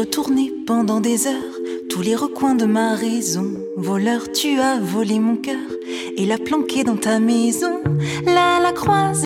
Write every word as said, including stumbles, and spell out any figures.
retourné pendant des heures tous les recoins de ma raison. Voleur, tu as volé mon cœur et l'as planqué dans ta maison. Là, la croise.